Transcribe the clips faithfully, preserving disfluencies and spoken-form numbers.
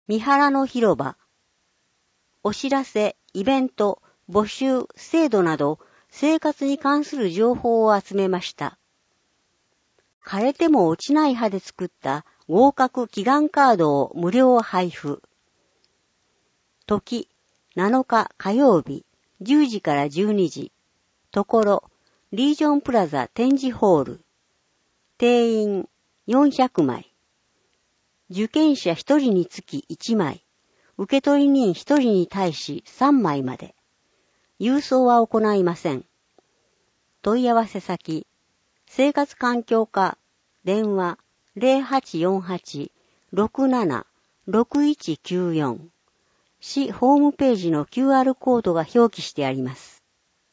三原の広場。お知らせ、イベント、募集、制度など、生活に関する情報を集めました。枯れても落ちない葉で作った合格祈願カードを無料配布。時、なのか火曜日、じゅうじからじゅうにじ。ところ、リージョンプラザ展示ホール。定員よんひゃくまい。受験者ひとりにつきいちまい。受取人ひとりに対しさんまいまで。郵送は行いません。問い合わせ先、生活環境課、電話 ゼロはちよんはち ろくなな ろくいちきゅうよん。市ホームページの キューアール コードが表記してあります。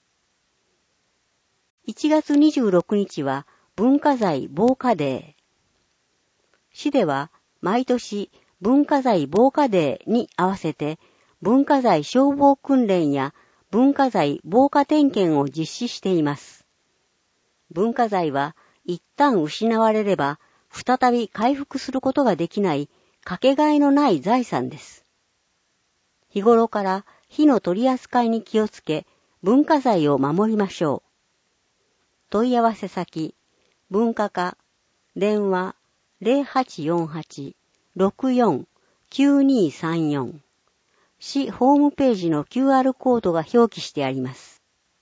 いちがつにじゅうろくにちは文化財防火デー。市では毎年文化財防火デーに合わせて文化財消防訓練や文化財防火点検を実施しています。文化財は一旦失われれば再び回復することができないかけがえのない財産です。日頃から火の取り扱いに気をつけ文化財を守りましょう。問い合わせ先、文化課、電話 ゼロはちよんはち ろくよん きゅうにさんよん。市ホームページの キューアール コードが表記してあります。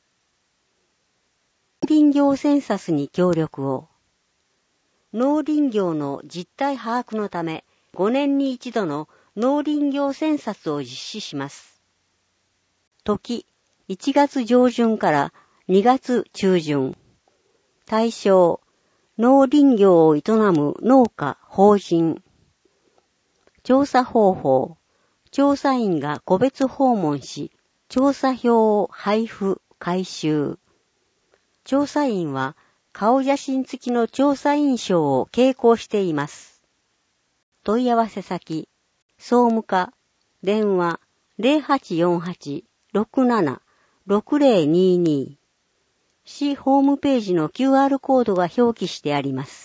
農林業センサスに協力を。農林業の実態把握のため、ごねんに一度の農林業センサスを実施します。時、いちがつ上旬からにがつ中旬。対象、農林業を営む農家、法人。調査方法、調査員が個別訪問し、調査票を配布、回収。調査員は顔写真付きの調査員証を携行しています。問い合わせ先、総務課、電話 ゼロはちよんはち ろくなな ろくゼロにに。市ホームページの キューアール コードが表記してあります。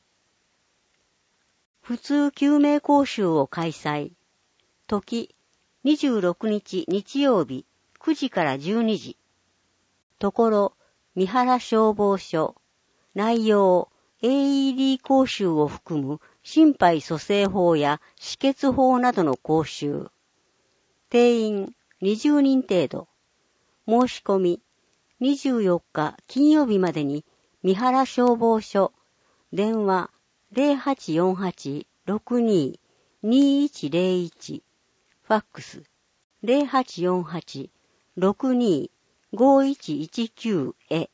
普通救命講習を開催。時、にじゅうろくにち日曜日くじからじゅうにじ。ところ、三原消防署。内容、エーイーディー 講習を含む心肺蘇生法や止血法などの講習。定員にじゅうにん程度。申し込み、にじゅうよっか金曜日までに三原消防署。電話 ゼロはちよんはち ろくに にいちゼロいち。ファックス ゼロはちよんはち ろくに ごいちいちきゅう へ。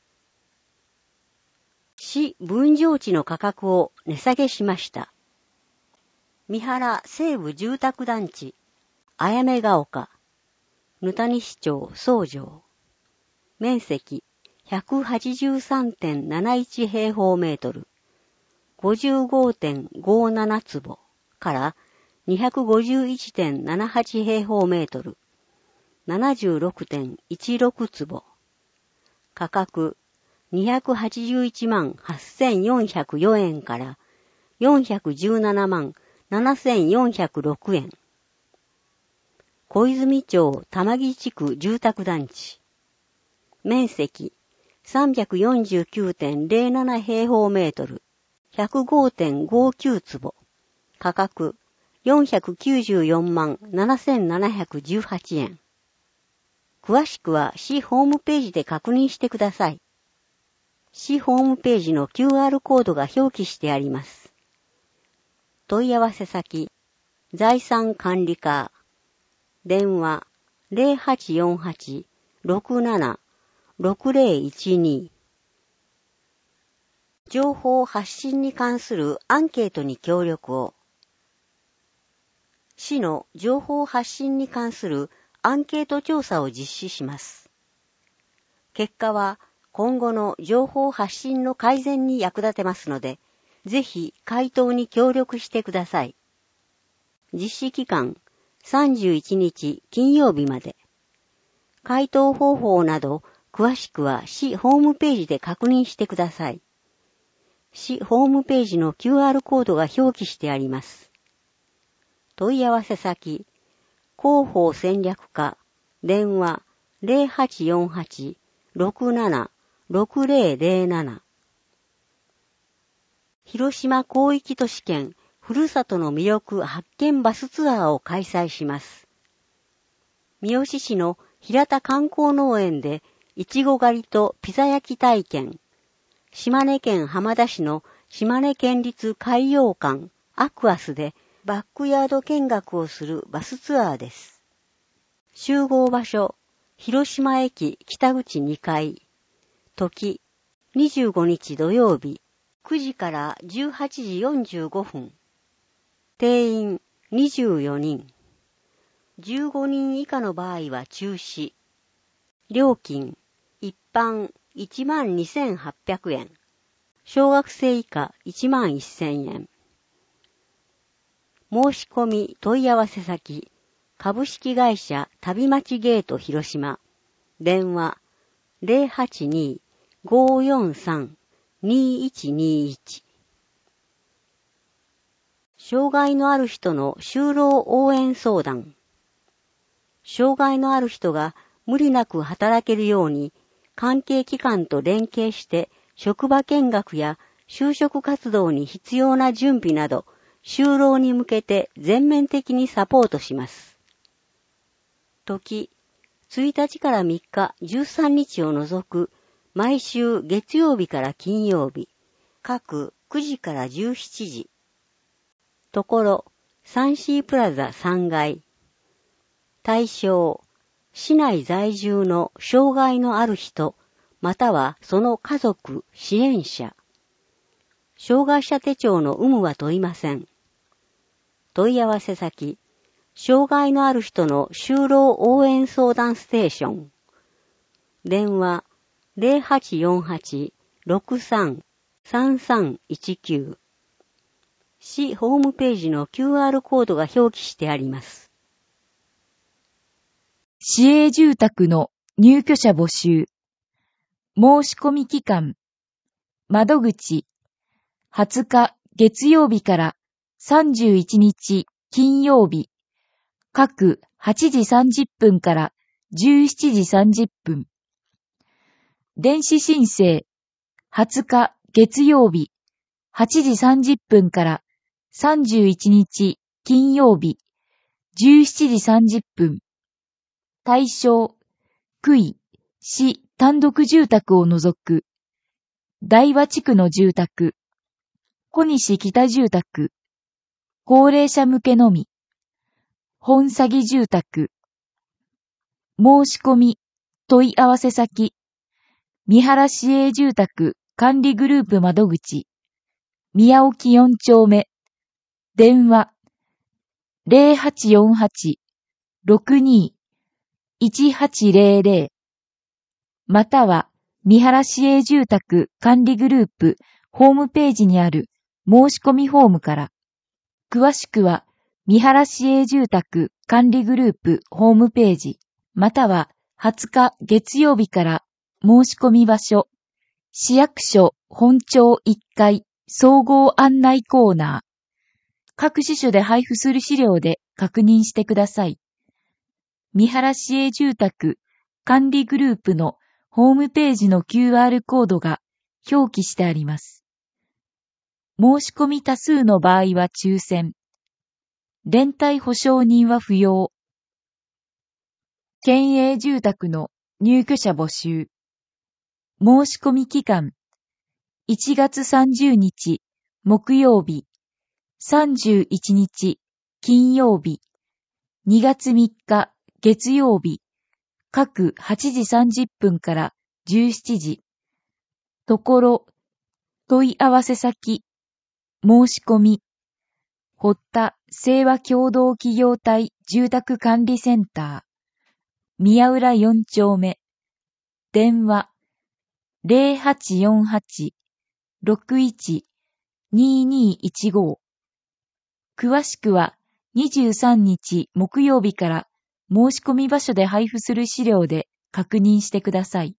市分譲地の価格を値下げしました。三原西部住宅団地、あやめが丘、ぬたにし町総城。面積 ひゃくはちじゅうさんてんなないち 平方メートル、ごじゅうごてんごなな 坪からにひゃくごじゅういちてんななはち 平方メートル、ななじゅうろくてんいちろく 坪。価格にひゃくはちじゅういちまんはっせんよんひゃくよんえんからよんひゃくじゅうななまんななせんよんひゃくろくえん。小泉町玉木地区住宅団地。面積 さんびゃくよんじゅうきゅうてんゼロなな 平方メートル、ひゃくごてんごきゅう 坪。価格よんひゃくきゅうじゅうよんまんななせんななひゃくじゅうはちえん。詳しくは市ホームページで確認してください。市ホームページの キューアール コードが表記してあります。問い合わせ先、財産管理課。電話 ゼロはちよんはち ろくなな ろくゼロいちに。情報発信に関するアンケートに協力を。市の情報発信に関するアンケート調査を実施します。結果は今後の情報発信の改善に役立てますので、ぜひ回答に協力してください。実施期間さんじゅういちにち金曜日まで。回答方法など詳しくは市ホームページで確認してください。市ホームページの キューアール コードが表記してあります。 問い合わせ先、広報戦略課、電話 ゼロはちよんはち ろくなな ろくゼロゼロなな。広島広域都市圏ふるさとの魅力発見バスツアーを開催します。三好市の平田観光農園でいちご狩りとピザ焼き体験、島根県浜田市の島根県立海洋館アクアスでバックヤード見学をするバスツアーです。集合場所、広島駅北口にかい、時、にじゅうごにち土曜日、くじからじゅうはちじよんじゅうごふん。定員にじゅうよにん。じゅうごにん以下の場合は中止。料金、一般いちまんにせんはっぴゃくえん。小学生以下いちまんせんえん。申し込み問い合わせ先、株式会社旅町ゲート広島。電話 ゼロはちに ごーよんさん にーいちにーいち。障害のある人の就労応援相談。障害のある人が無理なく働けるように、関係機関と連携して職場見学や就職活動に必要な準備など、就労に向けて全面的にサポートします。時、ついたちからみっか、じゅうさんにちを除く、毎週月曜日から金曜日、各くじからじゅうしちじ。ところ、サンシープラザさんがい。対象、市内在住の障害のある人、またはその家族、支援者。障害者手帳の有無は問いません。問い合わせ先、障害のある人の就労応援相談ステーション。電話 ゼロはちよんはち ろくさん さんさんいちきゅう。市ホームページの キューアール コードが表記してあります。 市営住宅の入居者募集。申し込み期間。窓口。はつか月曜日からさんじゅういちにち金曜日。各はちじさんじゅっぷんからじゅうしちじさんじゅっぷん。電子申請。はつか月曜日。はちじさんじゅっぷんからさんじゅういちにち金曜日。じゅうしちじさんじゅっぷん。対象。区域、市単独住宅を除く。大和地区の住宅。小西北住宅。高齢者向けのみ。本詐欺住宅。申し込み、問い合わせ先。三原市営住宅管理グループ窓口。宮沖よんちょうめ。電話。ゼロはちよんはち ろくに いちはちゼロゼロ。または、三原市営住宅管理グループホームページにある申し込みフォームから。詳しくは、三原市営住宅管理グループホームページ、またははつか月曜日から申し込み場所、市役所本庁いっかい総合案内コーナー、各支所で配布する資料で確認してください。三原市営住宅管理グループのホームページの キューアール コードが表記してあります。申し込み多数の場合は抽選。連帯保証人は不要。県営住宅の入居者募集。申し込み期間。いちがつさんじゅうにち木曜日。さんじゅういちにち金曜日。にがつみっか月曜日。各はちじさんじゅっぷんからじゅうしちじ。ところ、問い合わせ先。申し込み。堀田清和共同企業体住宅管理センター。宮浦よんちょうめ。電話。ゼロはちよんはち ろくいち にーにーいちご。詳しくはにじゅうさんにち木曜日から申し込み場所で配布する資料で確認してください。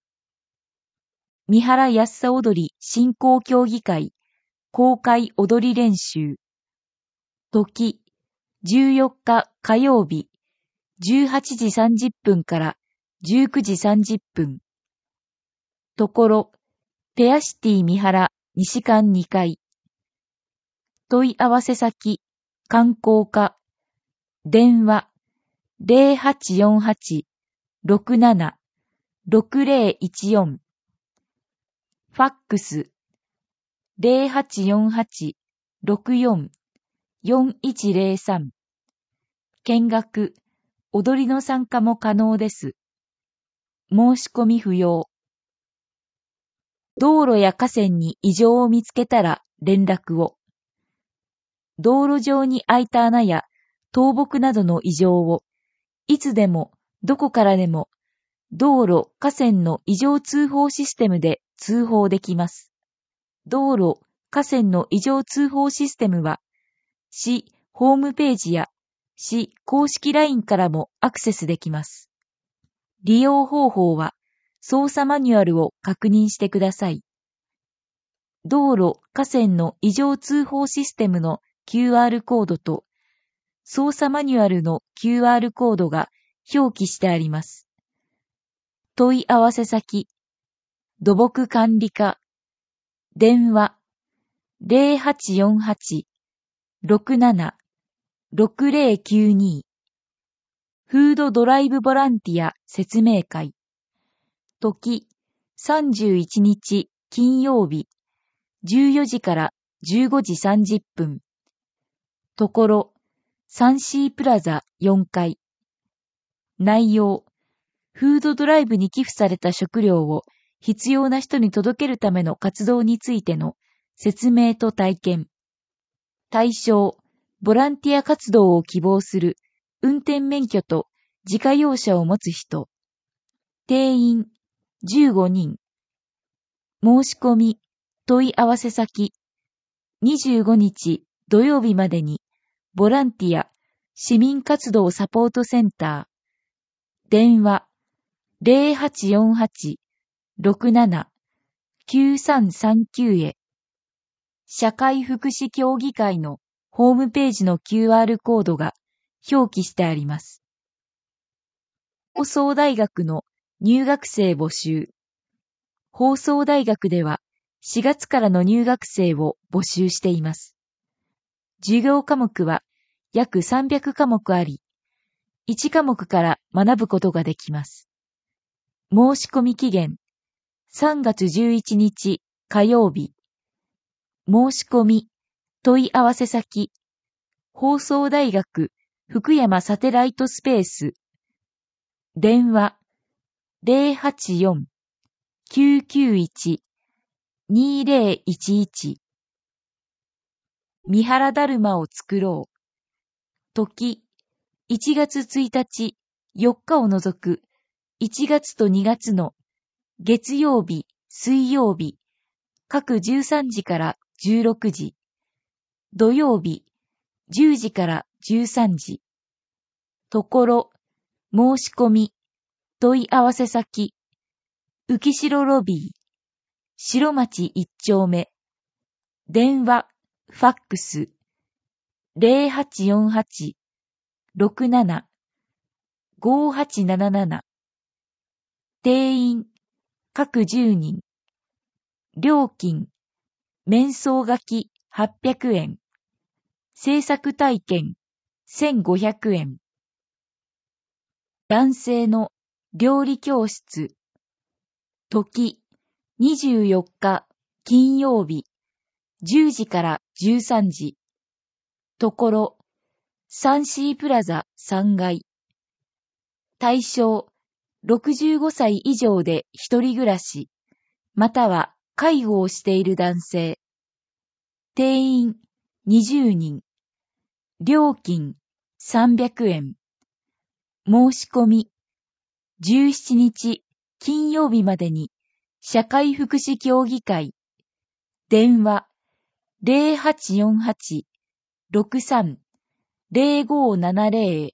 三原安さ踊り振興協議会公開踊り練習。時じゅうよっか火曜日、じゅうはちじさんじゅっぷんからじゅうくじさんじゅっぷん。ところ、ペアシティ三原西館にかい。問い合わせ先、観光課。電話、ゼロはちよんはち ろくなな ろくゼロいちよん。ファックス、ゼロはちよんはち ろくよん よんいちゼロさん。見学、踊りの参加も可能です。申し込み不要。道路や河川に異常を見つけたら連絡を。道路上に開いた穴や倒木などの異常を、いつでもどこからでも道路・河川の異常通報システムで通報できます。道路・河川の異常通報システムは、市ホームページや市公式 ライン からもアクセスできます。利用方法は、操作マニュアルを確認してください。道路・河川の異常通報システムの キューアール コードと、操作マニュアルの キューアール コードが表記してあります。問い合わせ先、土木管理課。電話、ゼロはちよんはち ろくなな ろくゼロきゅうに。フードドライブボランティア説明会。時、さんじゅういちにち金曜日、じゅうよじからじゅうごじさんじゅっぷん。ところ、サンシープラザよんかい。内容、フードドライブに寄付された食料を必要な人に届けるための活動についての説明と体験。対象、ボランティア活動を希望する運転免許と自家用車を持つ人。定員じゅうごにん。申し込み、問い合わせ先。にじゅうごにち土曜日までにボランティア市民活動サポートセンター。電話ゼロはちよんはち ろくなな きゅうさんさんきゅう へ。社会福祉協議会のホームページの キューアール コードが表記してあります。放送大学の入学生募集。放送大学ではしがつからの入学生を募集しています。授業科目は約さんびゃくかもくあり、いちかもくから学ぶことができます。申し込み期限、さんがつじゅういちにち火曜日。申し込み、問い合わせ先、放送大学福山サテライトスペース。電話、ゼロはちよん きゅうきゅういち にゼロいちいち。三原だるまを作ろう。時、いちがつついたち、よっかを除くいちがつとにがつの月曜日、水曜日、各じゅうさんじからじゅうろくじ、土曜日、じゅうじからじゅうさんじ。ところ、申し込み、問い合わせ先、浮城ロビー、白町一丁目。電話、ファックス、ゼロはちよんはち ろくなな ごはちなななな。定員、各じゅうにん。料金、面相書きはっぴゃくえん。制作体験せんごひゃくえん。男性の料理教室。時、にじゅうよっか金曜日、じゅうじからじゅうさんじ。ところ、サンシープラザさんがい。対象、ろくじゅうごさい以上で一人暮らし、または介護をしている男性。定員にじゅうにん。料金さんびゃくえん。申し込み、じゅうしちにち金曜日までに社会福祉協議会。電話ゼロはちよんはち ろくさん ゼロごななゼロ へ。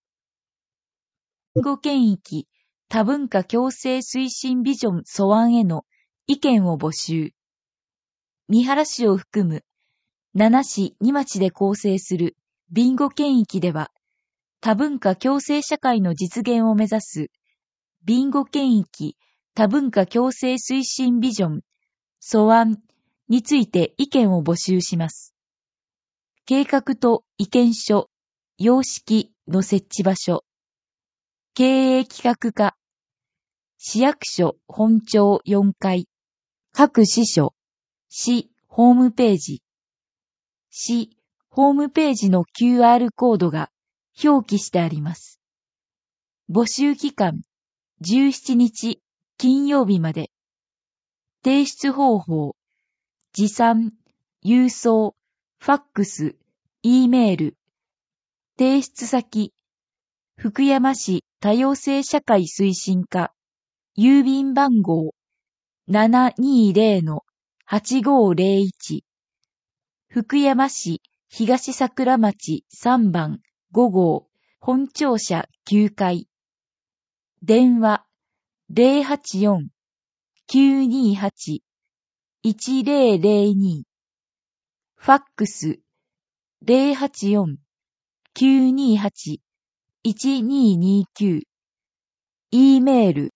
語圏域多文化共生推進ビジョン素案への意見を募集。三原市を含むななしに町で構成するビンゴ県域では、多文化共生社会の実現を目指す、ビンゴ県域多文化共生推進ビジョン、素案について意見を募集します。計画と意見書、様式の設置場所、経営企画課、市役所本庁よんかい、各支所、市ホームページ、市ホームページの キューアール コードが表記してあります。募集期間、じゅうしちにち金曜日まで。提出方法、持参、郵送、ファックス、E メール。提出先、福山市多様性社会推進課、郵便番号 ななにーぜろのはちごーぜろいち、福山市東桜町さんばんごごう本庁舎きゅうかい、電話 ゼロはちよん きゅうにーはち いちぜろぜろに、ファックス ゼロはちよん きゅうにーはち いちにーにーきゅう、E メール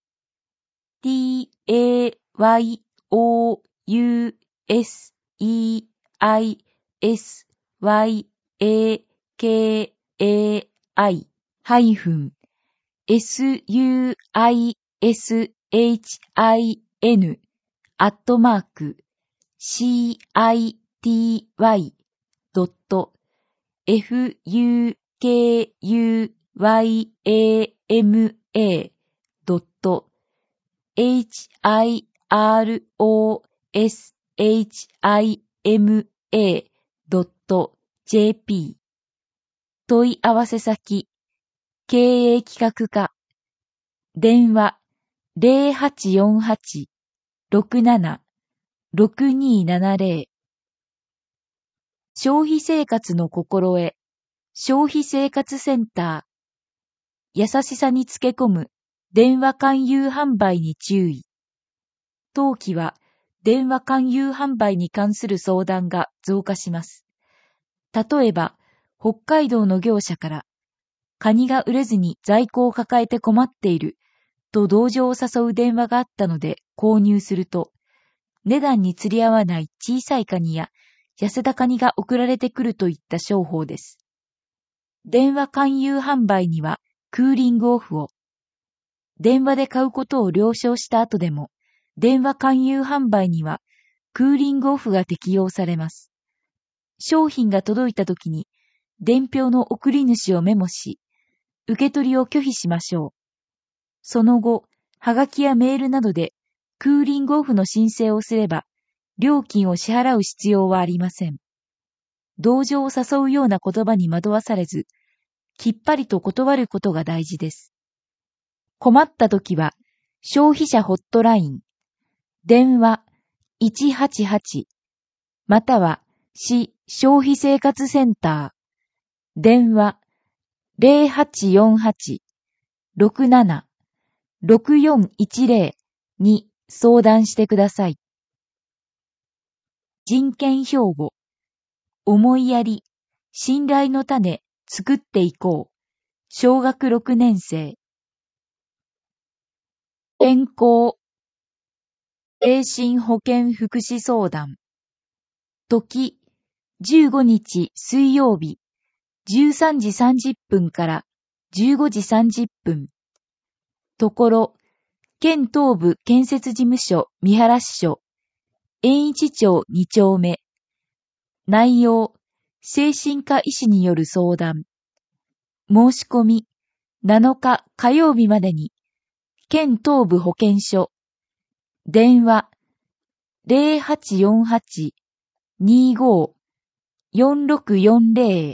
t a y o u s e i s y a k a i ハイフン s u i s h i n アットマーク c i t y ドット f u k u y a m a ドット h i r o s h i m a ドット j p 問い合わせ先、経営企画課、電話 ゼロはちよんはち ろくなな ろくにーななぜろ、消費生活の心得、消費生活センター、優しさにつけ込む電話勧誘販売に注意。当期は電話勧誘販売に関する相談が増加します。例えば、北海道の業者から、カニが売れずに在庫を抱えて困っていると同情を誘う電話があったので購入すると、値段に釣り合わない小さいカニや痩せたカニが送られてくるといった商法です。電話勧誘販売にはクーリングオフを。電話で買うことを了承した後でも、電話勧誘販売にはクーリングオフが適用されます。商品が届いたときに、伝票の送り主をメモし、受け取りを拒否しましょう。その後、はがきやメールなどでクーリングオフの申請をすれば、料金を支払う必要はありません。同情を誘うような言葉に惑わされず、きっぱりと断ることが大事です。困ったときは、消費者ホットライン、電話いちはちはち、または市消費生活センター、電話ゼロはちよんはち ろくなな ろくよんいちぜろに相談してください。人権標語、思いやり、信頼の種、作っていこう。小学ろくねんせい。健康、精神保健福祉相談。時、じゅうごにち水曜日、じゅうさんじさんじゅっぷんからじゅうごじさんじゅっぷん。ところ、県東部建設事務所三原支所、延一町に丁目。内容、精神科医師による相談。申し込み、なのか火曜日までに、県東部保健所。電話、ゼロはちよんはち にーごー よんろくよんぜろ。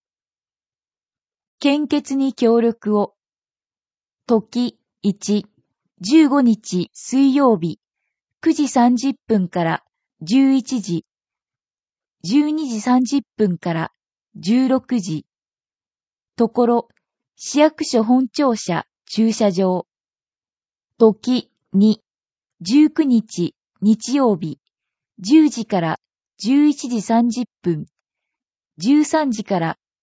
献血に協力を。時いち、じゅうごにち水曜日、くじさんじゅっぷんからじゅういちじ、じゅうにじさんじゅっぷんからじゅうろくじ。ところ、市役所本庁舎駐車場。時に、じゅうくにち日曜日、じゅうじからじゅういちじさんじゅっぷん、じゅうさんじから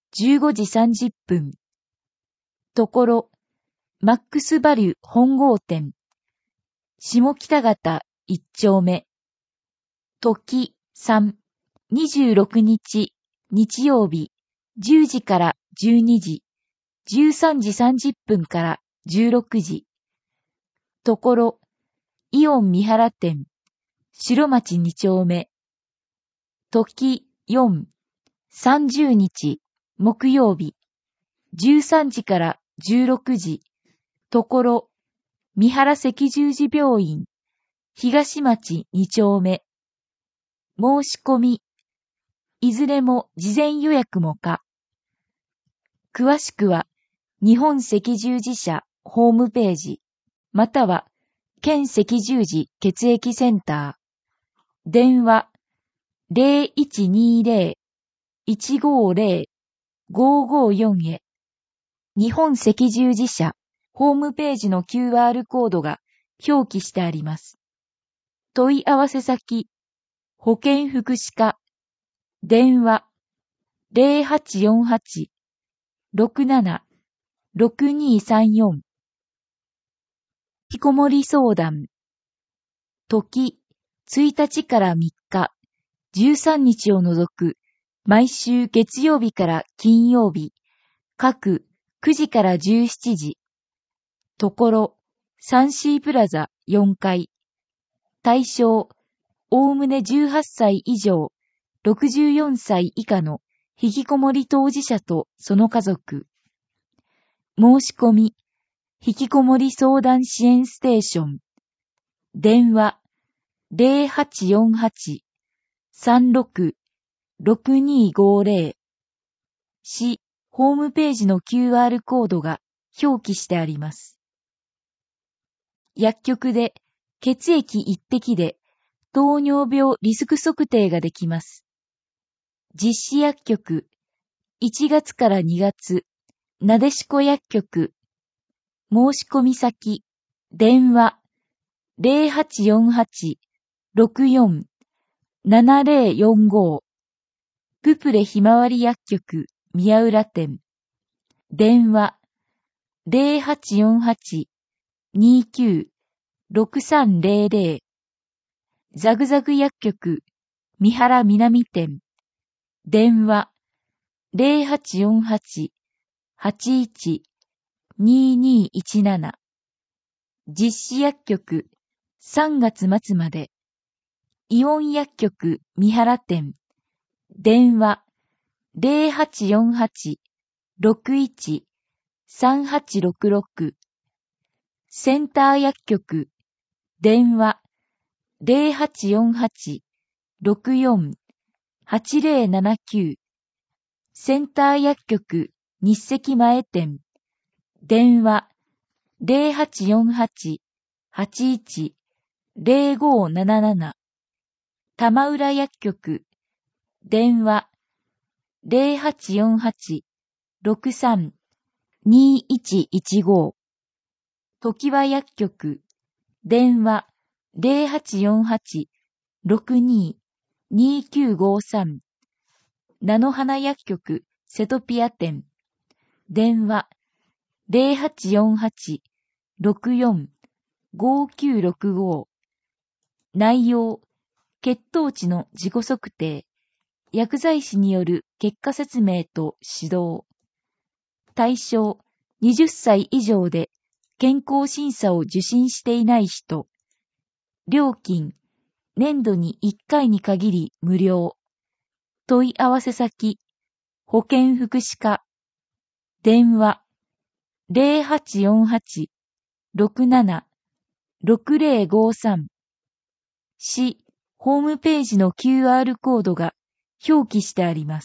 じゅうごじさんじゅっぷん。ところ、マックスバリュ本郷店。下北方一丁目。時さん、にじゅうろくにち、日曜日、じゅうじからじゅうにじ、じゅうさんじさんじゅっぷんからじゅうろくじ。ところ、イオン三原店。白町二丁目。時よん、さんじゅうにち、木曜日、じゅうさんじからじゅうろくじ。ところ、三原赤十字病院。東町二丁目。申し込み。いずれも事前予約も可。詳しくは、日本赤十字社ホームページ、または、県赤十字血液センター。電話、ゼロいちにゼロ いちごゼロ ごごよん へ。日本赤十字社ホームページの キューアール コードが表記してあります。問い合わせ先、保健福祉課。電話、ゼロはちよんはち ろくなな ろくにさんよん。引きこもり相談。時、ついたちからみっか、じゅうさんにちを除く、毎週月曜日から金曜日、各くじからじゅうしちじ。ところ、サンシープラザよんかい。対象、おおむねじゅうはっさい以上、ろくじゅうよんさい以下の引きこもり当事者とその家族。申し込み、引きこもり相談支援ステーション。電話、ゼロはちよんはち さんろく ろくにごゼロ。市、ホームページの キューアール コードが表記してあります。薬局で血液一滴で糖尿病リスク測定ができます。実施薬局、いちがつからにがつ、なでしこ薬局。申し込み先、電話、ゼロはちよんはち ろくよん ななゼロよんご。ププレひまわり薬局、宮浦店。電話、ゼロはちよんはち にきゅう ろくさんゼロゼロ。ザグザグ薬局、三原南店。電話、ゼロはちよんはち はちいち ににいちなな。実施薬局、さんがつ末まで。イオン薬局、三原店。電話、ゼロはちよんはち ろくいち さんはちろくろく。センター薬局、電話、ゼロはちよんはち ろくよん はちゼロななきゅう。センター薬局、日赤前店。電話、ゼロはちよんはち はちいち ゼロごなななな。玉浦薬局、電話、ゼロはちよんはち ろくさん にいちいちご。常盤薬局、電話、ゼロはちよんはち ろくに にきゅうごさん。菜の花薬局、セトピア店。電話、ゼロはちよんはち ろくよん ごきゅうろくご。内容、血糖値の自己測定、薬剤師による結果説明と指導。対象、はたち以上で健康審査を受診していない人。料金、年度にいっかいに限り無料。問い合わせ先、保健福祉課。電話、ゼロはちよんはち ろくなな ろくゼロごさん。市、ホームページの キューアール コードが表記してあります。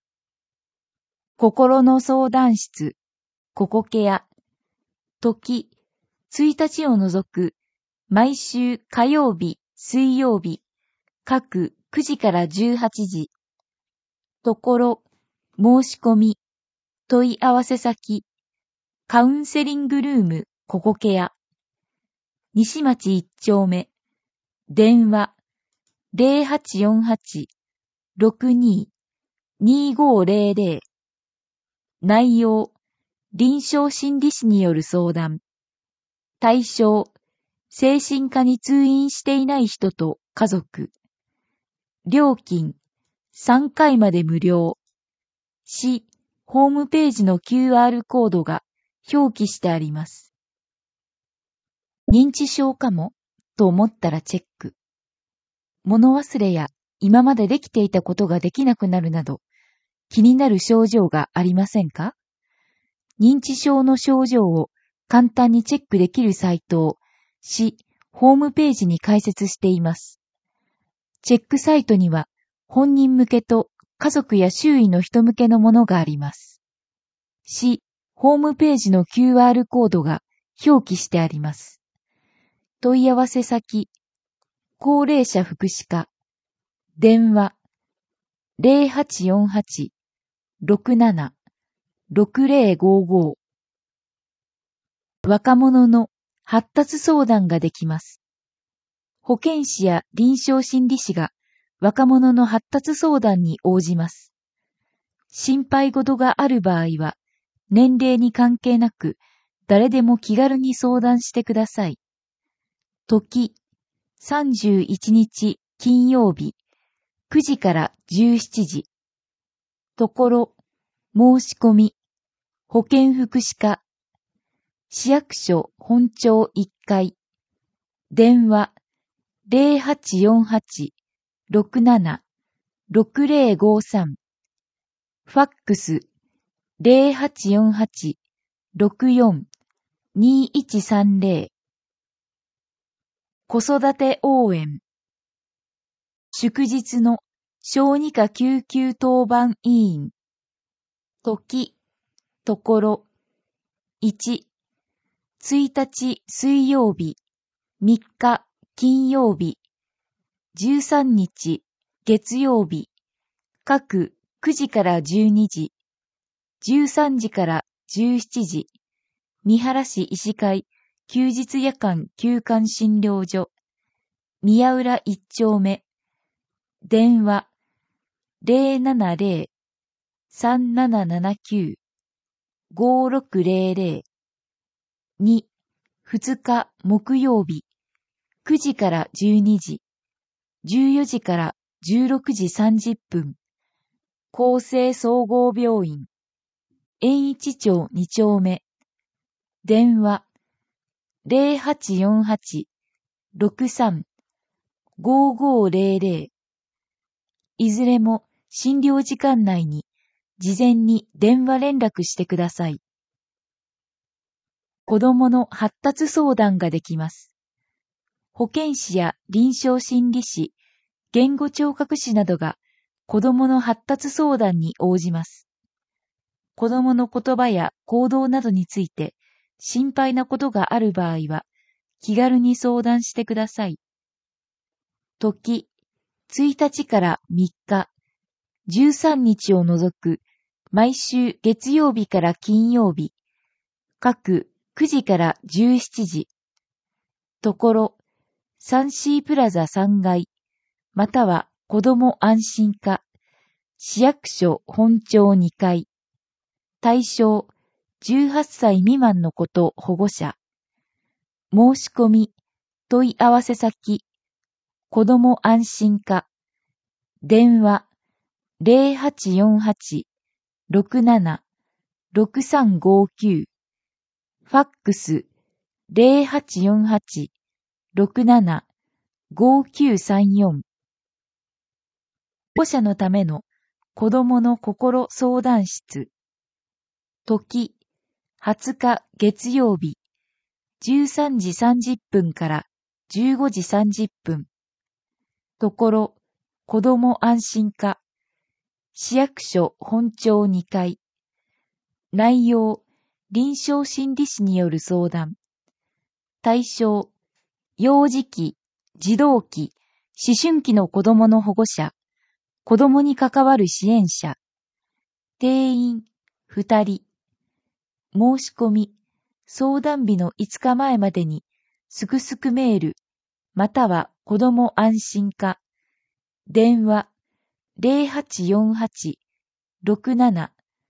心の相談室、ここケア。時、ついたちを除く、毎週火曜日、水曜日、各くじからじゅうはちじ。ところ、申し込み、問い合わせ先、カウンセリングルーム、ここケア。西町一丁目。電話、ゼロはちよんはち ろくに にごゼロゼロ。 内容、臨床心理士による相談。対象、精神科に通院していない人と家族。料金、さんかいまで無料。し、ホームページの キューアール コードが表記してあります。認知症かもと思ったらチェック。物忘れや今までできていたことができなくなるなど、気になる症状がありませんか？認知症の症状を簡単にチェックできるサイトを市ホームページに開設しています。チェックサイトには本人向けと家族や周囲の人向けのものがあります。市ホームページの キューアール コードが表記してあります。問い合わせ先、高齢者福祉課、電話 ゼロはちよんはち ろくなな ろくゼロごご。若者の発達相談ができます。保健師や臨床心理士が若者の発達相談に応じます。心配事がある場合は、年齢に関係なく誰でも気軽に相談してください。時、さんじゅういちにち金曜日、くじからじゅうしちじ。ところ、申し込み、保健福祉課、市役所本庁いっかい、電話 ゼロはちよんはち ろくなな ろくゼロごさん、ファックス ゼロはちよんはち ろくよん にいちさんゼロ。子育て応援。祝日の小児科救急当番委員。時、ところ。いち、ついたち水曜日、みっか金曜日、じゅうさんにち月曜日、各くじからじゅうにじ、じゅうさんじからじゅうしちじ、三原市医師会休日夜間休館診療所、宮浦一丁目、電話 ゼロななゼロ さんななななきゅう ごろくゼロゼロ。に、ふつか木曜日、くじからじゅうにじ、じゅうよじからじゅうろくじさんじゅっぷん、厚生総合病院、円一町に丁目、電話 ゼロはちよんはち ろくさん ごごゼロゼロ。いずれも診療時間内に事前に電話連絡してください。子どもの発達相談ができます。保健師や臨床心理士、言語聴覚士などが子どもの発達相談に応じます。子どもの言葉や行動などについて心配なことがある場合は気軽に相談してください。時、ついたちからみっか、じゅうさんにちを除く毎週月曜日から金曜日、各くじからじゅうしちじ。ところ、サンシープラザさんがい、または子ども安心課、市役所本庁にかい。対象、じゅうはっさい未満の子と保護者。申し込み、問い合わせ先、子ども安心課。電話、ゼロはちよんはち ろくなな ろくさんごきゅう。ファックス、ゼロはちよんはち ろくなな ごきゅうさんよん。保護者のための子どもの心相談室。時、はつか月曜日、じゅうさんじさんじゅっぷんからじゅうごじさんじゅっぷん。ところ、子ども安心課、市役所本庁にかい。内容、臨床心理士による相談。対象、幼児期、児童期、思春期の子どもの保護者、子どもに関わる支援者。定員、ふたり。申し込み、相談日のいつかまえまでに、すくすくメール、または子ども安心課、電話、ゼロはちよんはち ろくなな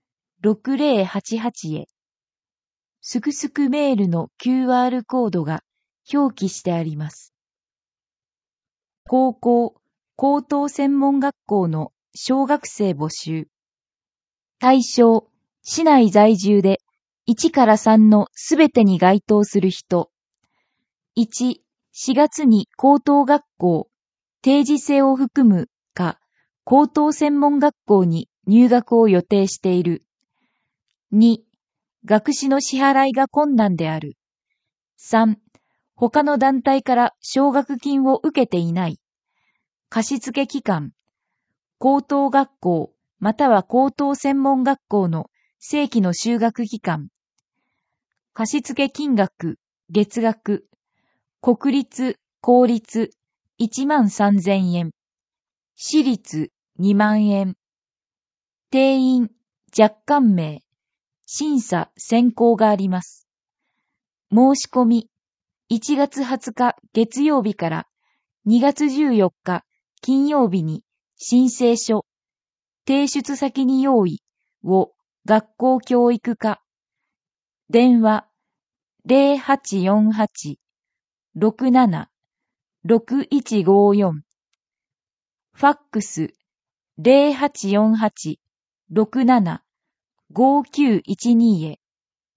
ろくぜろはちはち へ、すくすくメールの キューアール コードが表記してあります。高校、高等専門学校の小学生募集。対象、市内在住でいちからさんのすべてに該当する人。いち、しがつに高等学校、定時制を含むか、高等専門学校に入学を予定している。に、学費の支払いが困難である。さん、他の団体から奨学金を受けていない。貸付機関、高等学校または高等専門学校の正規の修学機関。貸付金額、月額、国立、公立、いちまんさんぜんえん。私立、にまんえん。定員、若干名、審査、選考があります。申し込み、いちがつはつか月曜日からにがつじゅうよっか金曜日に申請書、提出先に用意を学校教育課。電話ゼロはちよんはち ろくなな ろくいちごよん。ファックスゼロはちよんはち ろくなな ごきゅういちに へ。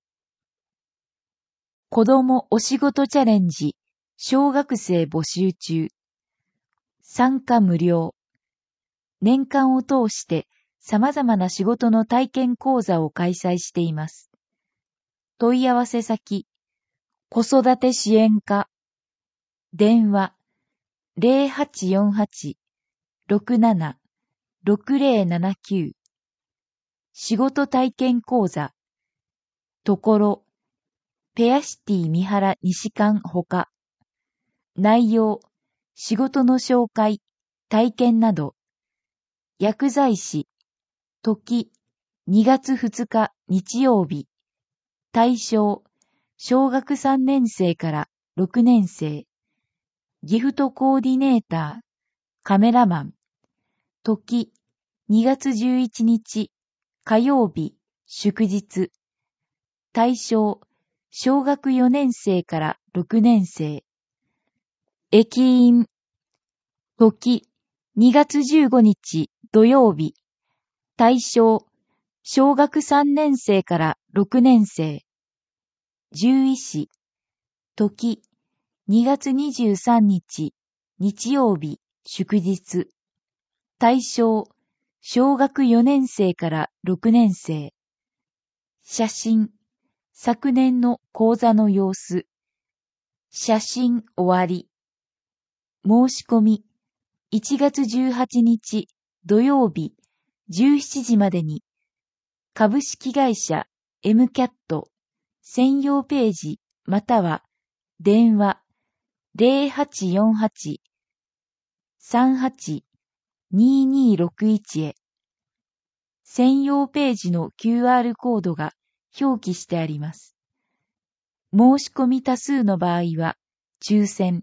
子どもお仕事チャレンジ小学生募集中。参加無料。年間を通して様々な仕事の体験講座を開催しています。問い合わせ先、子育て支援課。電話ゼロはちよんはち ろくなな ろくぜろななきゅう。仕事体験講座。ところ、ペアシティ三原西館ほか。内容、仕事の紹介、体験など。薬剤師、時、にがつふつか日曜日。対象、小学さんねん生からろくねん生。ギフトコーディネーター、カメラマン。時、にがつじゅういちにち火曜日、祝日。対象、小学よねん生からろくねん生。駅員。時、にがつじゅうごにち土曜日。対象、小学さんねん生からろくねん生。獣医師。時、にがつにじゅうさんにち日曜日、祝日。対象、小学よねん生からろくねん生。写真。昨年の講座の様子。写真終わり。申し込み。いちがつじゅうはちにち土曜日じゅうしちじまでに株式会社 エムキャット 専用ページまたは電話ゼロはちよんはち さんはち ににろくいち へ。専用ページの キューアール コードが表記してあります。申し込み多数の場合は抽選。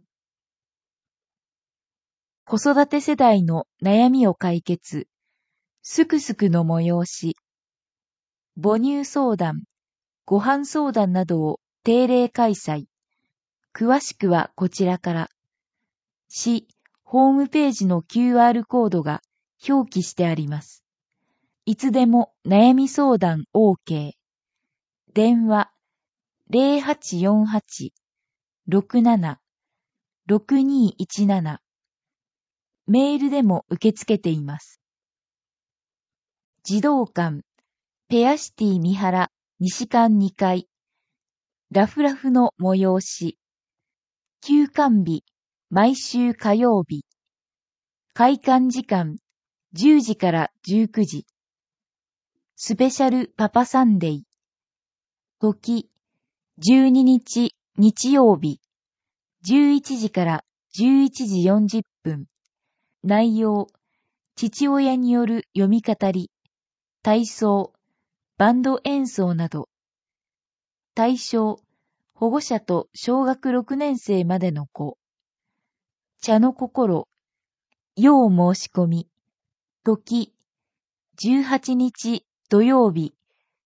子育て世代の悩みを解決。すくすくの催し。母乳相談、ご飯相談などを定例開催。詳しくはこちらから。市ホームページの キューアール コードが表記してあります。いつでも悩み相談 OK。電話ゼロはちよんはち ろくなな ろくにいちなな。メールでも受け付けています。児童館、ペアシティ三原西館にかい。ラフラフの催し。休館日、毎週火曜日。開館時間、じゅうじからじゅうくじ。スペシャルパパサンデー。時、じゅうににち日曜日。じゅういちじからじゅういちじよんじゅっぷん。内容、父親による読み語り、体操、バンド演奏など。対象、保護者と小学ろくねん生までの子。茶の心、要申し込み。時、じゅうはちにち土曜日、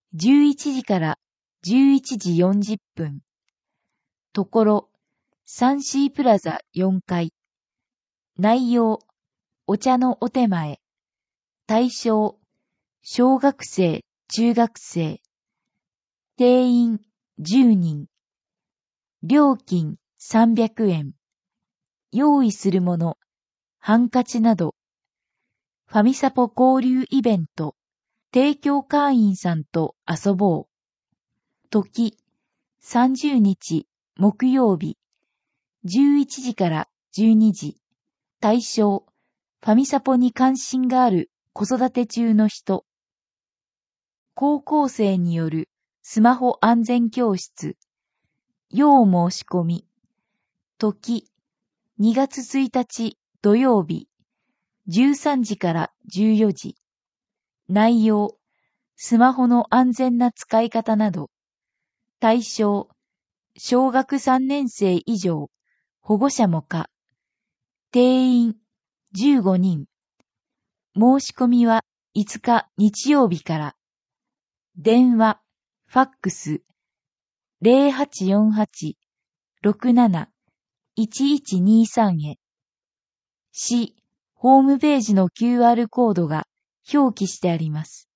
じゅういちじからじゅういちじよんじゅっぷん。ところ、サンシープラザよんかい。内容、お茶のお手前。対象、小学生、中学生。定員じゅうにん。料金さんびゃくえん。用意するもの、ハンカチなど。ファミサポ交流イベント。提供会員さんと遊ぼう。時、さんじゅうにち木曜日。じゅういちじからじゅうにじ。対象、ファミサポに関心がある子育て中の人。高校生によるスマホ安全教室。要申し込み。時、にがつついたち土曜日。じゅうさんじからじゅうよじ。内容、スマホの安全な使い方など。対象、小学さんねん生以上、保護者も可。定員じゅうごにん。申し込みはいつか日曜日から。電話、ファックス、ゼロはちよんはち ろくなないちいちにさん へ。市、ホームページの キューアール コードが表記してあります。